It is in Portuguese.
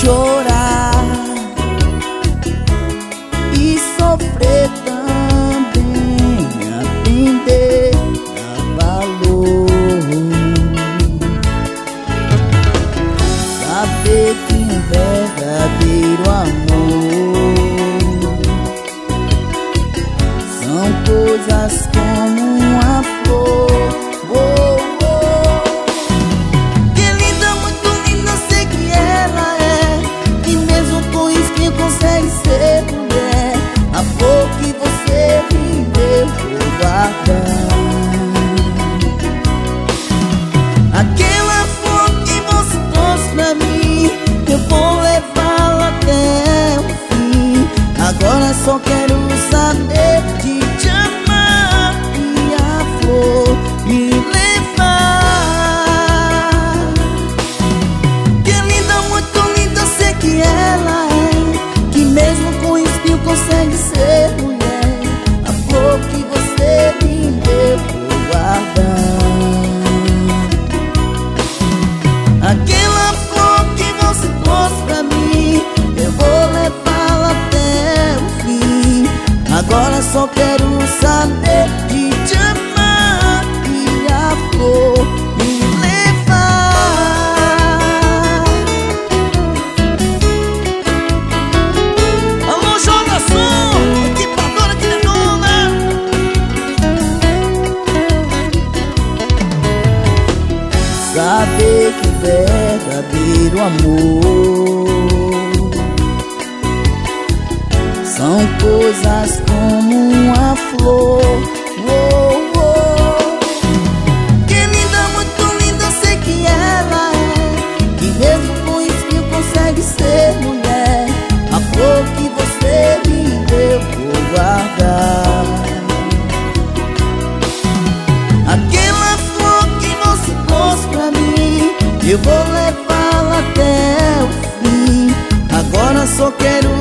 chorar e sofrer também, aprender a valor, saber que um verdadeiro amor são coisas como uma flor. Consegue ser mulher, a flor que você me deu, vou guardar. Aquela flor que você trouxe pra mim, eu vou levá-la até o fim. Agora só quero saber de te amar e a flor me levar. Que linda, muito linda, eu sei que ela é, mesmo com espinho consegue ser mulher. A flor que você me deu, vou guardar. Aquela flor que você trouxe pra mim, eu vou levá-la até o fim. Agora só quero saber de te amar e a flor me levar. Saber que verdadeiro amor são coisas como uma flor. Que linda, muito linda, eu sei que ela é, que mesmo com espinho consegue ser mulher. A flor que você me deu, vou guardar. Aquela flor que você trouxe pra mim, eu vou levá-la até o fim. Agora só quero